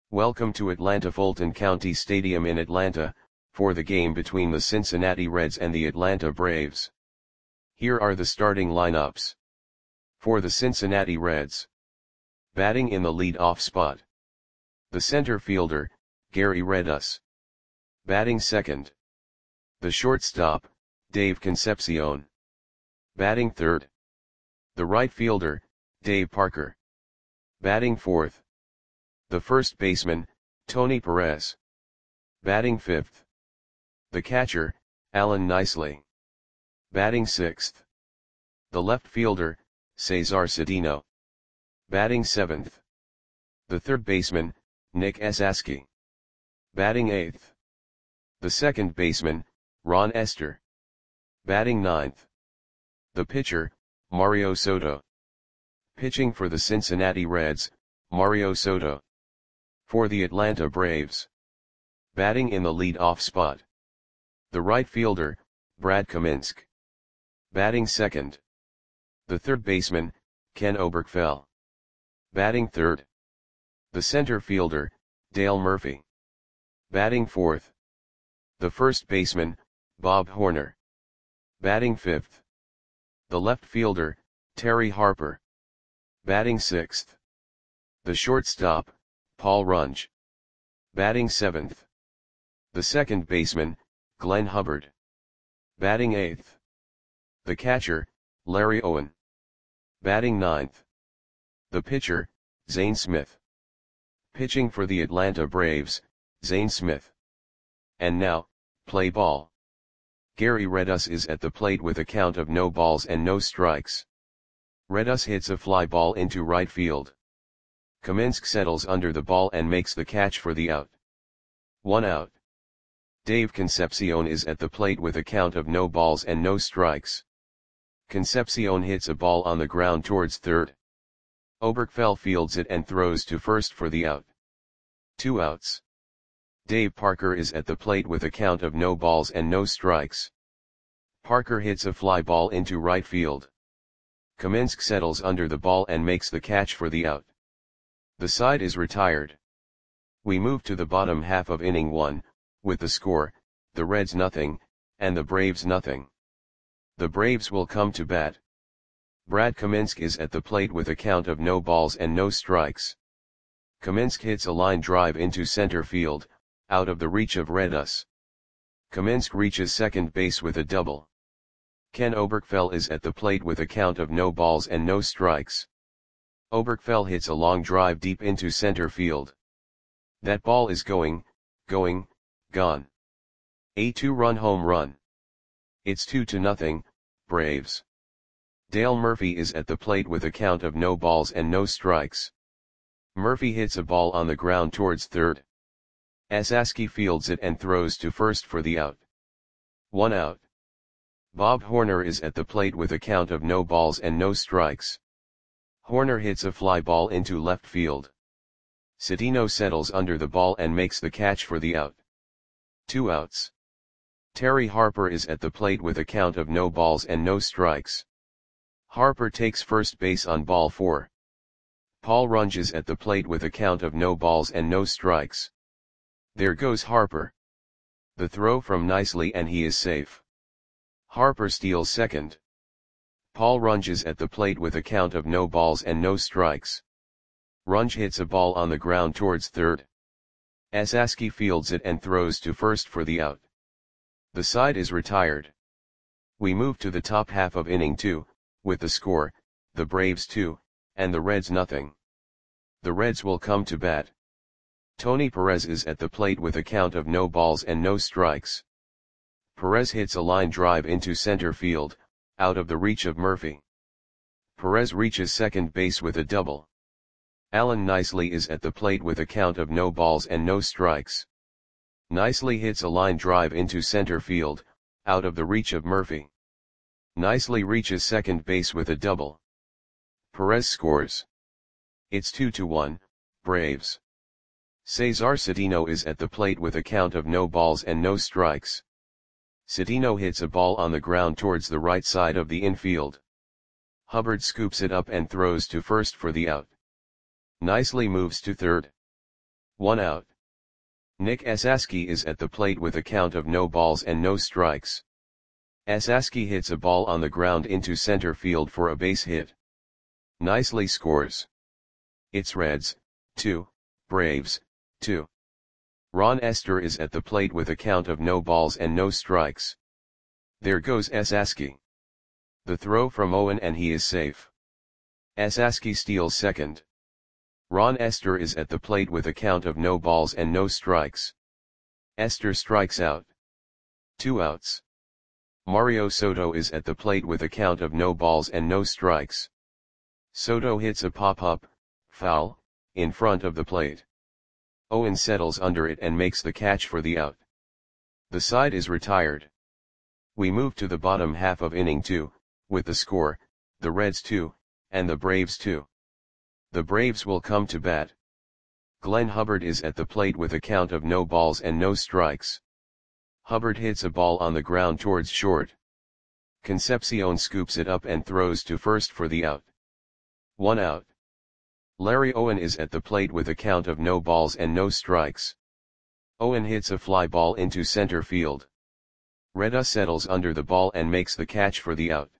Welcome to Atlanta Fulton County Stadium in Atlanta, for the game between the Cincinnati Reds and the Atlanta Braves. Here are the starting lineups. For the Cincinnati Reds. Batting in the lead-off spot. The center fielder, Gary Redus. Batting second. The shortstop, Dave Concepcion. Batting third. The right fielder, Dave Parker. Batting fourth. The first baseman, Tony Perez. Batting fifth. The catcher, Alan Nicely. Batting sixth. The left fielder, Cesar Cedeno. Batting seventh. The third baseman, Nick Esasky. Batting eighth. The second baseman, Ron Esther. Batting ninth. The pitcher, Mario Soto. Pitching for the Cincinnati Reds, Mario Soto. For the Atlanta Braves. Batting in the lead-off spot. The right fielder, Brad Kaminsky. Batting second. The third baseman, Ken Oberkfell. Batting third. The center fielder, Dale Murphy. Batting fourth. The first baseman, Bob Horner. Batting fifth. The left fielder, Terry Harper. Batting sixth. The shortstop, Paul Runge. Batting seventh. The second baseman, Glenn Hubbard. Batting eighth. The catcher, Larry Owen. Batting ninth. The pitcher, Zane Smith. Pitching for the Atlanta Braves, Zane Smith. And now, play ball. Gary Redus is at the plate with a count of no balls and no strikes. Redus hits a fly ball into right field. Kaminsky settles under the ball and makes the catch for the out. 1 out. Dave Concepcion is at the plate with a count of no balls and no strikes. Concepcion hits a ball on the ground towards third. Oberkfell fields it and throws to first for the out. 2 outs. Dave Parker is at the plate with a count of no balls and no strikes. Parker hits a fly ball into right field. Kaminsky settles under the ball and makes the catch for the out. The side is retired. We move to the bottom half of inning 1, with the score, the Reds nothing, and the Braves nothing. The Braves will come to bat. Brad Kaminsky is at the plate with a count of no balls and no strikes. Kaminsky hits a line drive into center field, out of the reach of Redus. Kaminsky reaches second base with a double. Ken Oberkfell is at the plate with a count of no balls and no strikes. Oberkfell hits a long drive deep into center field. That ball is gone. A 2-run home run. It's 2-0, Braves. Dale Murphy is at the plate with a count of no balls and no strikes. Murphy hits a ball on the ground towards third. Esasky fields it and throws to first for the out. 1 out. Bob Horner is at the plate with a count of no balls and no strikes. Horner hits a fly ball into left field. Cedeno settles under the ball and makes the catch for the out. 2 outs. Terry Harper is at the plate with a count of no balls and no strikes. Harper takes first base on ball 4. Paul Runge is at the plate with a count of no balls and no strikes. There goes Harper. The throw from Nicely and he is safe. Harper steals second. Paul Runge is at the plate with a count of no balls and no strikes. Runge hits a ball on the ground towards third. Esasky fields it and throws to first for the out. The side is retired. We move to the top half of inning 2, with the score, the Braves 2, and the Reds nothing. The Reds will come to bat. Tony Perez is at the plate with a count of no balls and no strikes. Perez hits a line drive into center field, out of the reach of Murphy. Perez reaches second base with a double. Alan Nicely is at the plate with a count of no balls and no strikes. Nicely hits a line drive into center field, out of the reach of Murphy. Nicely reaches second base with a double. Perez scores. It's 2-1, Braves. Cesar Cedeno is at the plate with a count of no balls and no strikes. Cedeno hits a ball on the ground towards the right side of the infield. Hubbard scoops it up and throws to first for the out. Nicely moves to third. 1 out. Nick Esaski is at the plate with a count of no balls and no strikes. Esaski hits a ball on the ground into center field for a base hit. Nicely scores. It's Reds, 2, Braves, 2. Ron Estes is at the plate with a count of no balls and no strikes. There goes Esaski. The throw from Owen and he is safe. Esaski steals second. Ron Estes is at the plate with a count of no balls and no strikes. Estes strikes out. 2 outs. Mario Soto is at the plate with a count of no balls and no strikes. Soto hits a pop-up, foul, in front of the plate. Owen settles under it and makes the catch for the out. The side is retired. We move to the bottom half of inning 2, with the score, the Reds 2, and the Braves 2. The Braves will come to bat. Glenn Hubbard is at the plate with a count of no balls and no strikes. Hubbard hits a ball on the ground towards short. Concepcion scoops it up and throws to first for the out. 1 out. Larry Owen is at the plate with a count of no balls and no strikes. Owen hits a fly ball into center field. Reda settles under the ball and makes the catch for the out.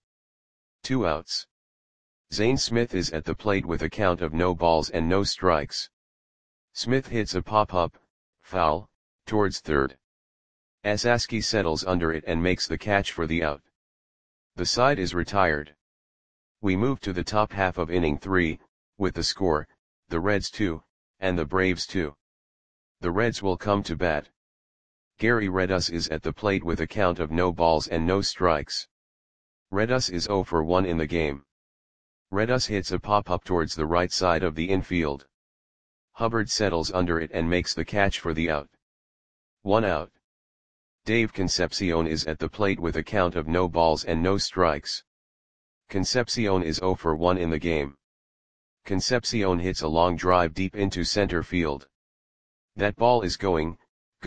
2 outs. Zane Smith is at the plate with a count of no balls and no strikes. Smith hits a pop-up, foul, towards third. Esaski settles under it and makes the catch for the out. The side is retired. We move to the top half of inning 3, with the score, the Reds 2, and the Braves 2. The Reds will come to bat. Gary Redus is at the plate with a count of no balls and no strikes. Redus is 0 for 1 in the game. Redus hits a pop-up towards the right side of the infield. Hubbard settles under it and makes the catch for the out. 1 out. Dave Concepcion is at the plate with a count of no balls and no strikes. Concepcion is 0 for 1 in the game. Concepcion hits a long drive deep into center field. That ball is gone.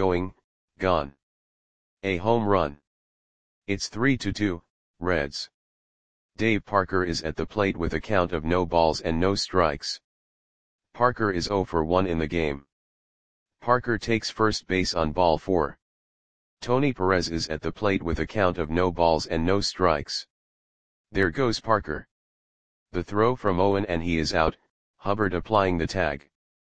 A home run. It's 3-2, Reds. Dave Parker is at the plate with a count of no balls and no strikes. Parker is 0 for 1 in the game. Parker takes first base on ball 4. Tony Perez is at the plate with a count of no balls and no strikes. There goes Parker. The throw from Owen and he is out, Hubbard applying the tag.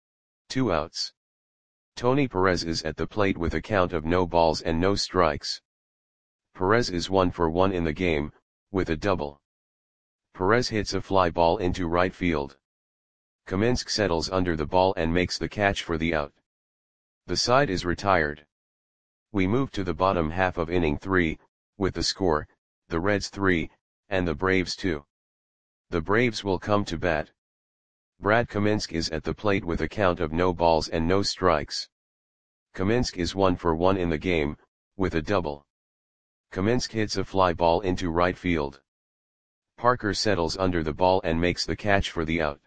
2 outs. Tony Perez is at the plate with a count of no balls and no strikes. Perez is 1 for 1 in the game, with a double. Perez hits a fly ball into right field. Kaminsky settles under the ball and makes the catch for the out. The side is retired. We move to the bottom half of inning 3, with the score, the Reds 3, and the Braves 2. The Braves will come to bat. Brad Kaminsky is at the plate with a count of no balls and no strikes. Kaminsky is 1 for 1 in the game, with a double. Kaminsky hits a fly ball into right field. Parker settles under the ball and makes the catch for the out.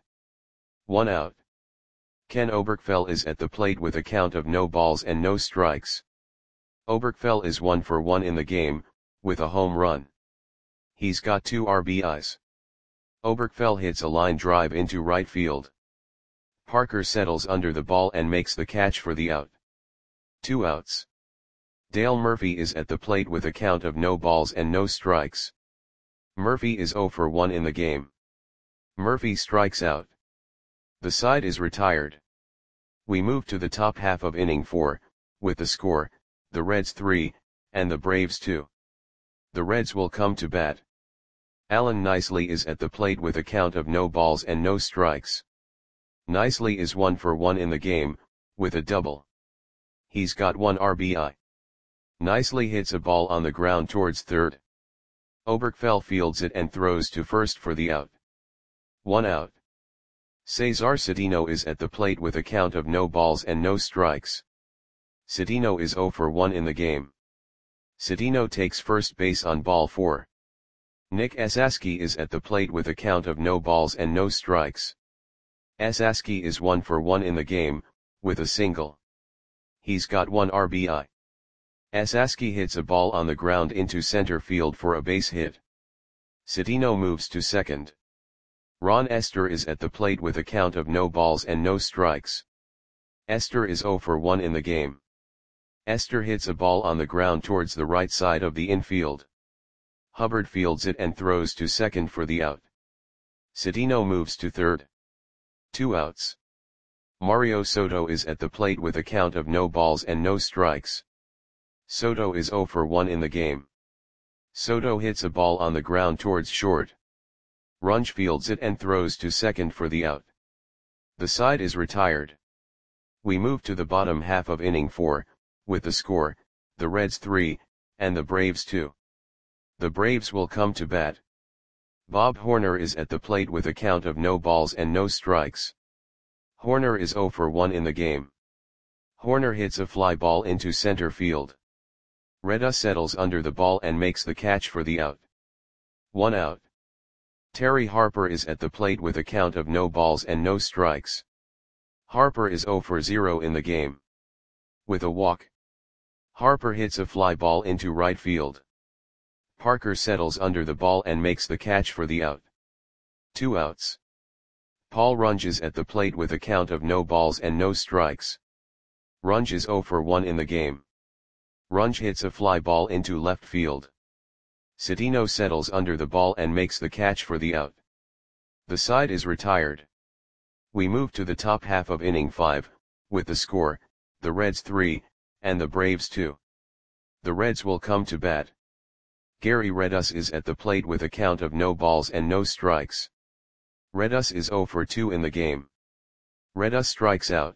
1 out. Ken Oberkfell is at the plate with a count of no balls and no strikes. Oberkfell is 1 for 1 in the game, with a home run. He's got 2 RBIs. Oberkfell hits a line drive into right field. Parker settles under the ball and makes the catch for the out. 2 outs. Dale Murphy is at the plate with a count of no balls and no strikes. Murphy is 0 for 1 in the game. Murphy strikes out. The side is retired. We move to the top half of inning 4, with the score, the Reds 3, and the Braves 2. The Reds will come to bat. Alan Nicely is at the plate with a count of no balls and no strikes. Nicely is 1 for 1 in the game, with a double. He's got 1 RBI. Nicely hits a ball on the ground towards third. Oberkfell fields it and throws to first for the out. 1 out. Cesar Cedeno is at the plate with a count of no balls and no strikes. Cedeno is 0 for 1 in the game. Cedeno takes first base on ball 4. Nick Esaski is at the plate with a count of no balls and no strikes. Esaski is 1 for 1 in the game, with a single. He's got 1 RBI. Esaski hits a ball on the ground into center field for a base hit. Cedeno moves to second. Ron Estes is at the plate with a count of no balls and no strikes. Esther is 0 for 1 in the game. Esther hits a ball on the ground towards the right side of the infield. Hubbard fields it and throws to second for the out. Citino moves to third. 2 outs. Mario Soto is at the plate with a count of no balls and no strikes. Soto is 0 for 1 in the game. Soto hits a ball on the ground towards short. Runge fields it and throws to second for the out. The side is retired. We move to the bottom half of inning 4, with the score, the Reds 3, and the Braves 2. The Braves will come to bat. Bob Horner is at the plate with a count of no balls and no strikes. Horner is 0 for 1 in the game. Horner hits a fly ball into center field. Reda settles under the ball and makes the catch for the out. 1 out. Terry Harper is at the plate with a count of no balls and no strikes. Harper is 0 for 0 in the game. With a walk, Harper hits a fly ball into right field. Parker settles under the ball and makes the catch for the out. 2 outs. Paul Runge is at the plate with a count of no balls and no strikes. Runge is 0 for 1 in the game. Runge hits a fly ball into left field. Citino settles under the ball and makes the catch for the out. The side is retired. We move to the top half of inning 5, with the score, the Reds 3, and the Braves 2. The Reds will come to bat. Gary Redus is at the plate with a count of no balls and no strikes. Redus is 0 for 2 in the game. Redus strikes out.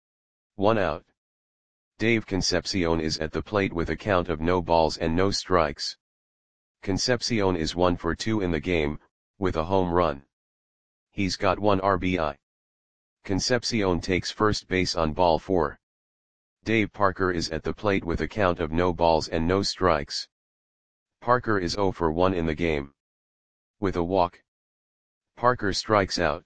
1 out. Dave Concepcion is at the plate with a count of no balls and no strikes. Concepcion is 1 for 2 in the game, with a home run. He's got 1 RBI. Concepcion takes first base on ball 4. Dave Parker is at the plate with a count of no balls and no strikes. Parker is 0 for 1 in the game. With a walk, Parker strikes out.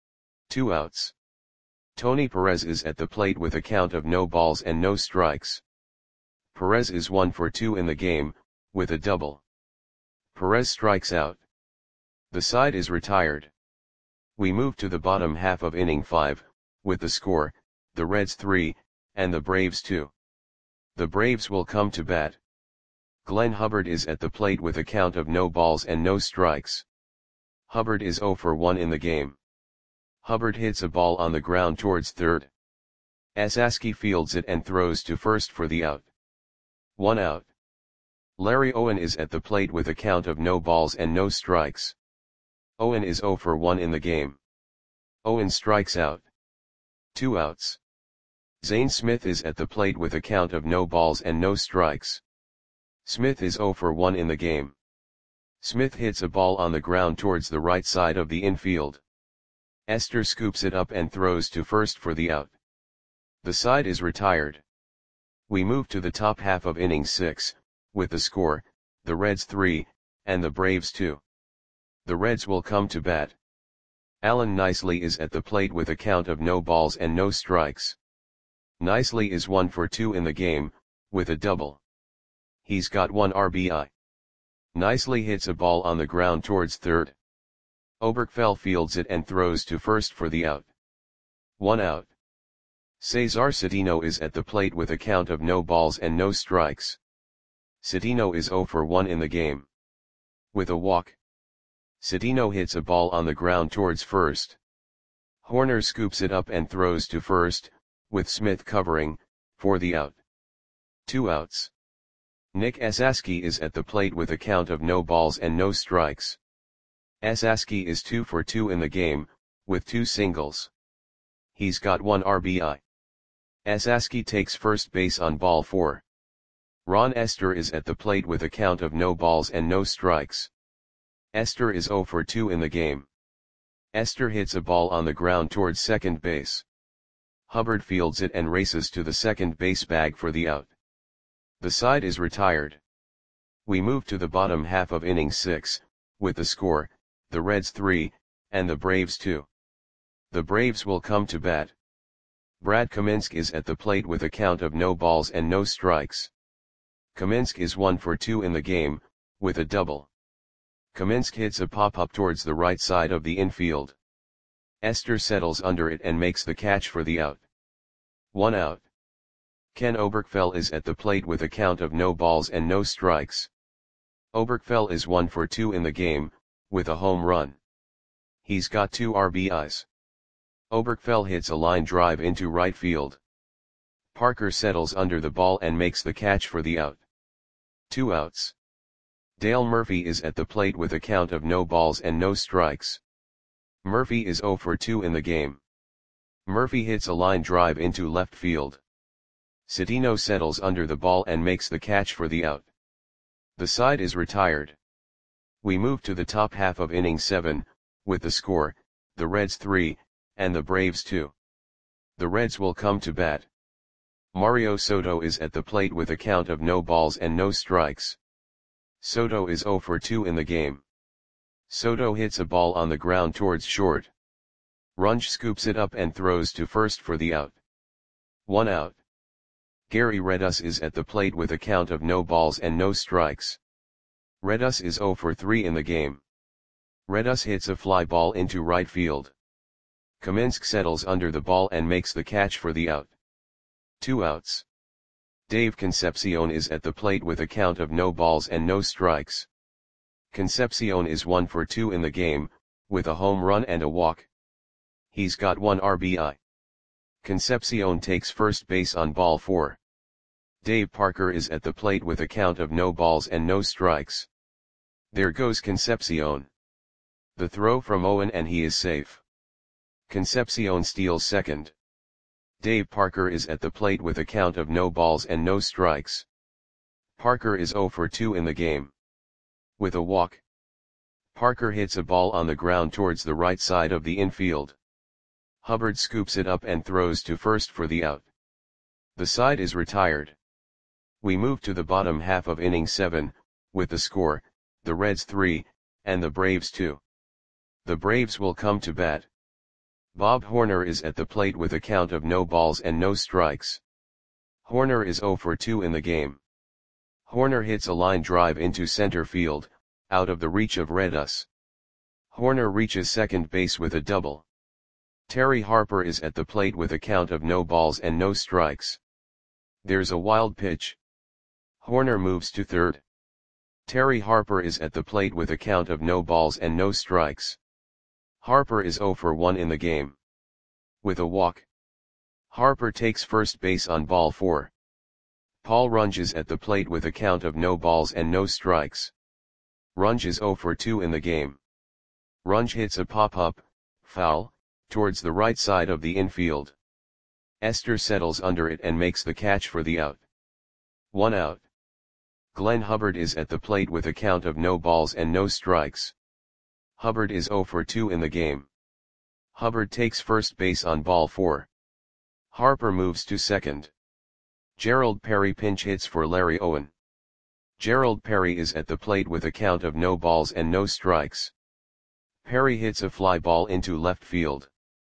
2 outs. Tony Perez is at the plate with a count of no balls and no strikes. Perez is 1 for 2 in the game, with a double. Perez strikes out. The side is retired. We move to the bottom half of inning 5, with the score, the Reds 3, and the Braves 2. The Braves will come to bat. Glenn Hubbard is at the plate with a count of no balls and no strikes. Hubbard is 0 for 1 in the game. Hubbard hits a ball on the ground towards third. Asaski fields it and throws to first for the out. 1 out. Larry Owen is at the plate with a count of no balls and no strikes. Owen is 0 for 1 in the game. Owen strikes out. 2 outs. Zane Smith is at the plate with a count of no balls and no strikes. Smith is 0 for 1 in the game. Smith hits a ball on the ground towards the right side of the infield. Esther scoops it up and throws to first for the out. The side is retired. We move to the top half of inning 6, with the score, the Reds 3, and the Braves 2. The Reds will come to bat. Alan Nicely is at the plate with a count of no balls and no strikes. Nicely is 1 for 2 in the game, with a double. He's got 1 RBI. Nicely hits a ball on the ground towards third. Oberkfell fields it and throws to first for the out. 1 out. Cesar Citino is at the plate with a count of no balls and no strikes. Citino is 0 for 1 in the game. With a walk, Citino hits a ball on the ground towards first. Horner scoops it up and throws to first, with Smith covering, for the out. 2 outs. Nick Asaski is at the plate with a count of no balls and no strikes. Asaski is 2 for 2 in the game, with 2 singles. He's got 1 RBI. Asaski takes first base on ball 4. Ron Esther is at the plate with a count of no balls and no strikes. Esther is 0 for 2 in the game. Esther hits a ball on the ground towards second base. Hubbard fields it and races to the second base bag for the out. The side is retired. We move to the bottom half of inning 6, with the score, the Reds 3, and the Braves 2. The Braves will come to bat. Brad Kaminsk is at the plate with a count of no balls and no strikes. Kaminsk is 1 for 2 in the game, with a double. Kaminsk hits a pop-up towards the right side of the infield. Esther settles under it and makes the catch for the out. 1 out. Ken Oberkfell is at the plate with a count of no balls and no strikes. Oberkfell is 1 for 2 in the game, with a home run. He's got 2 RBIs. Oberkfell hits a line drive into right field. Parker settles under the ball and makes the catch for the out. 2 outs. Dale Murphy is at the plate with a count of no balls and no strikes. Murphy is 0 for 2 in the game. Murphy hits a line drive into left field. Cedeno settles under the ball and makes the catch for the out. The side is retired. We move to the top half of inning 7, with the score, the Reds 3, and the Braves 2. The Reds will come to bat. Mario Soto is at the plate with a count of no balls and no strikes. Soto is 0 for 2 in the game. Soto hits a ball on the ground towards short. Runge scoops it up and throws to first for the out. 1 out. Gary Redus is at the plate with a count of no balls and no strikes. Redus is 0 for 3 in the game. Redus hits a fly ball into right field. Kaminsk settles under the ball and makes the catch for the out. 2 outs. Dave Concepcion is at the plate with a count of no balls and no strikes. Concepcion is 1 for 2 in the game, with a home run and a walk. He's got 1 RBI. Concepcion takes first base on ball 4. Dave Parker is at the plate with a count of no balls and no strikes. There goes Concepcion. The throw from Owen and he is safe. Concepcion steals second. Dave Parker is at the plate with a count of no balls and no strikes. Parker is 0 for 2 in the game. With a walk. Parker hits a ball on the ground towards the right side of the infield. Hubbard scoops it up and throws to first for the out. The side is retired. We move to the bottom half of inning 7, with the score, the Reds 3, and the Braves 2. The Braves will come to bat. Bob Horner is at the plate with a count of no balls and no strikes. Horner is 0 for 2 in the game. Horner hits a line drive into center field, out of the reach of Redus. Horner reaches second base with a double. Terry Harper is at the plate with a count of no balls and no strikes. There's a wild pitch. Horner moves to third. Terry Harper is at the plate with a count of no balls and no strikes. Harper is 0 for 1 in the game. With a walk. Harper takes first base on ball 4. Paul Runge is at the plate with a count of no balls and no strikes. Runge is 0 for 2 in the game. Runge hits a pop-up, foul, towards the right side of the infield. Esther settles under it and makes the catch for the out. 1 out. Glenn Hubbard is at the plate with a count of no balls and no strikes. Hubbard is 0 for 2 in the game. Hubbard takes first base on ball 4. Harper moves to second. Gerald Perry pinch hits for Larry Owen. Gerald Perry is at the plate with a count of no balls and no strikes. Perry hits a fly ball into left field.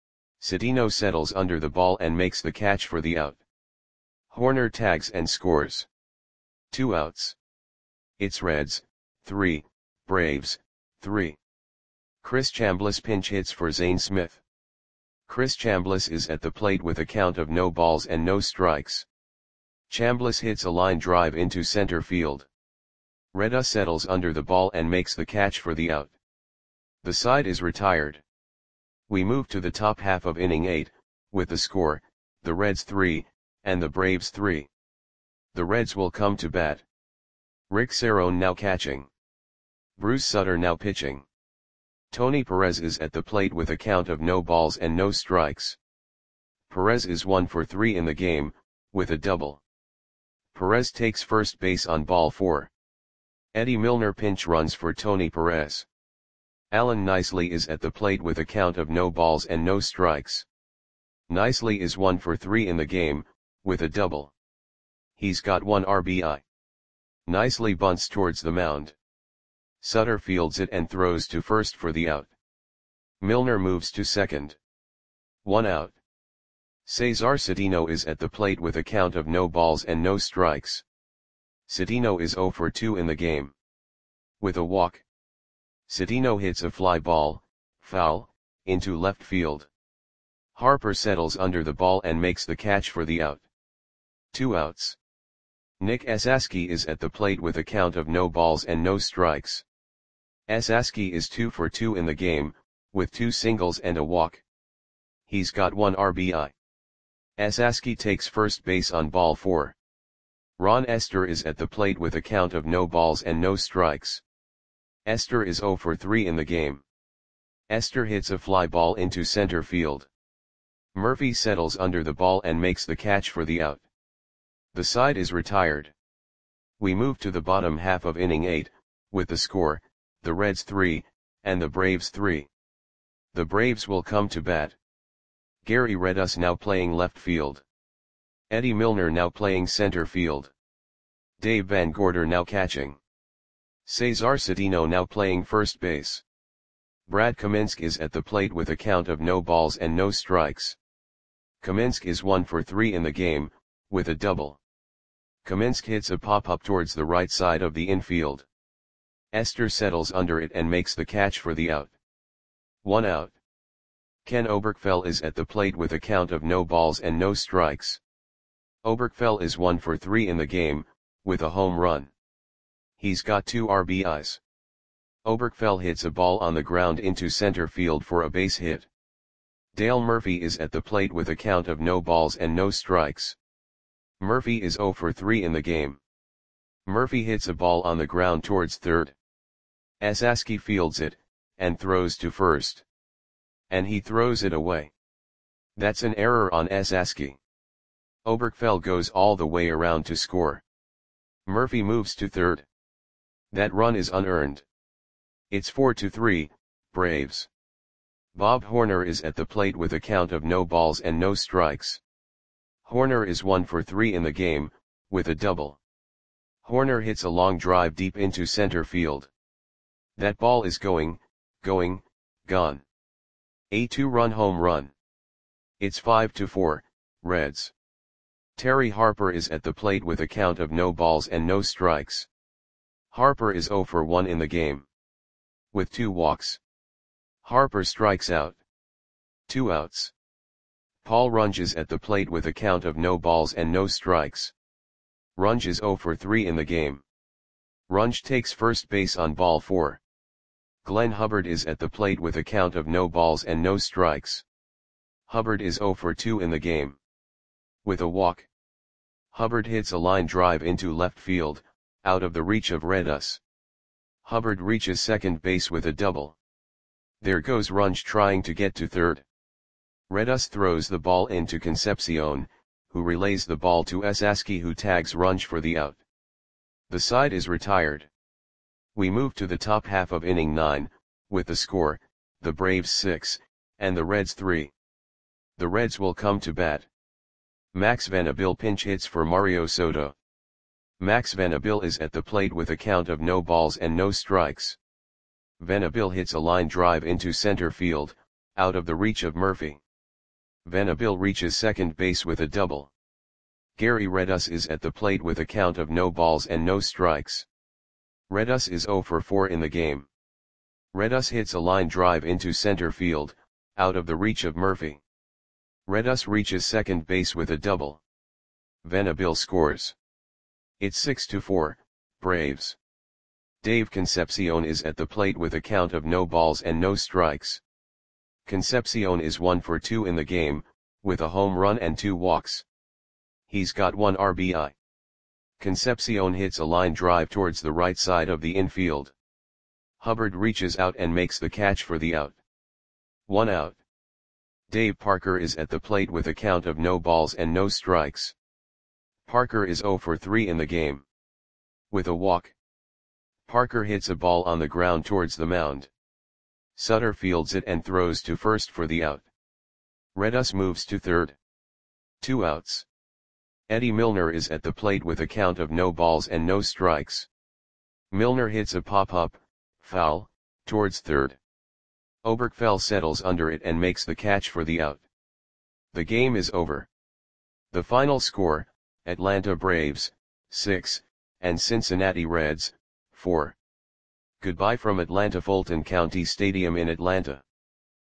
Cedeno settles under the ball and makes the catch for the out. Horner tags and scores. 2 outs. It's Reds, 3, Braves, 3. Chris Chambliss pinch hits for Zane Smith. Chris Chambliss is at the plate with a count of no balls and no strikes. Chambliss hits a line drive into center field. Redus settles under the ball and makes the catch for the out. The side is retired. We move to the top half of inning 8, with the score, the Reds 3, and the Braves 3. The Reds will come to bat. Rick Cerone now catching. Bruce Sutter now pitching. Tony Perez is at the plate with a count of no balls and no strikes. Perez is 1 for 3 in the game, with a double. Perez takes first base on ball 4. Eddie Milner pinch runs for Tony Perez. Alan Nicely is at the plate with a count of no balls and no strikes. Nicely is 1 for 3 in the game, with a double. He's got 1 RBI. Nicely bunts towards the mound. Sutter fields it and throws to first for the out. Milner moves to second. 1 out. Cesar Cedeno is at the plate with a count of no balls and no strikes. Cedeno is 0 for 2 in the game. With a walk. Cedeno hits a fly ball, foul, into left field. Harper settles under the ball and makes the catch for the out. 2 outs. Nick Esaski is at the plate with a count of no balls and no strikes. Esaski is 2 for 2 in the game, with 2 singles and a walk. He's got 1 RBI. Esaski takes first base on ball 4. Ron Esther is at the plate with a count of no balls and no strikes. Esther is 0 for 3 in the game. Esther hits a fly ball into center field. Murphy settles under the ball and makes the catch for the out. The side is retired. We move to the bottom half of inning 8, with the score, the Reds 3, and the Braves 3. The Braves will come to bat. Gary Redus now playing left field. Eddie Milner now playing center field. Dave Van Gorder now catching. Cesar Cedeno now playing first base. Brad Kaminsk is at the plate with a count of no balls and no strikes. Kaminsk is 1 for 3 in the game, with a double. Kaminsk hits a pop-up towards the right side of the infield. Esther settles under it and makes the catch for the out. 1 out. Ken Oberkfell is at the plate with a count of no balls and no strikes. Oberkfell is 1 for 3 in the game, with a home run. He's got 2 RBIs. Oberkfell hits a ball on the ground into center field for a base hit. Dale Murphy is at the plate with a count of no balls and no strikes. Murphy is 0 for 3 in the game. Murphy hits a ball on the ground towards third. Esaski fields it, and throws to first. And he throws it away. That's an error on Esaski. Oberkfell goes all the way around to score. Murphy moves to third. That run is unearned. It's 4-3, Braves. Bob Horner is at the plate with a count of no balls and no strikes. Horner is 1 for 3 in the game, with a double. Horner hits a long drive deep into center field. That ball is gone. A 2-run home run. It's 5-4, Reds. Terry Harper is at the plate with a count of no balls and no strikes. Harper is 0 for 1 in the game. With 2 walks. Harper strikes out. 2 outs. Paul Runge is at the plate with a count of no balls and no strikes. Runge is 0 for 3 in the game. Runge takes first base on ball 4. Glenn Hubbard is at the plate with a count of no balls and no strikes. Hubbard is 0 for 2 in the game. With a walk. Hubbard hits a line drive into left field, out of the reach of Redus. Hubbard reaches second base with a double. There goes Runge trying to get to third. Redus throws the ball into Concepcion, who relays the ball to Esaski, who tags Runge for the out. The side is retired. We move to the top half of inning 9, with the score, the Braves 6, and the Reds 3. The Reds will come to bat. Max Vanabil pinch hits for Mario Soto. Max Vanabil is at the plate with a count of no balls and no strikes. Vanabil hits a line drive into center field, out of the reach of Murphy. Vanabil reaches second base with a double. Gary Redus is at the plate with a count of no balls and no strikes. Redus is 0 for 4 in the game. Redus hits a line drive into center field, out of the reach of Murphy. Redus reaches second base with a double. Vanabil scores. It's 6-4, Braves. Dave Concepcion is at the plate with a count of no balls and no strikes. Concepcion is 1 for 2 in the game, with a home run and 2 walks. He's got 1 RBI. Concepcion hits a line drive towards the right side of the infield. Hubbard reaches out and makes the catch for the out. 1 out. Dave Parker is at the plate with a count of no balls and no strikes. Parker is 0 for 3 in the game. With a walk. Parker hits a ball on the ground towards the mound. Sutter fields it and throws to first for the out. Redus moves to third. 2 outs. Eddie Milner is at the plate with a count of no balls and no strikes. Milner hits a pop-up, foul, towards third. Oberkfell settles under it and makes the catch for the out. The game is over. The final score, Atlanta Braves, 6, and Cincinnati Reds, 4. Goodbye from Atlanta Fulton County Stadium in Atlanta.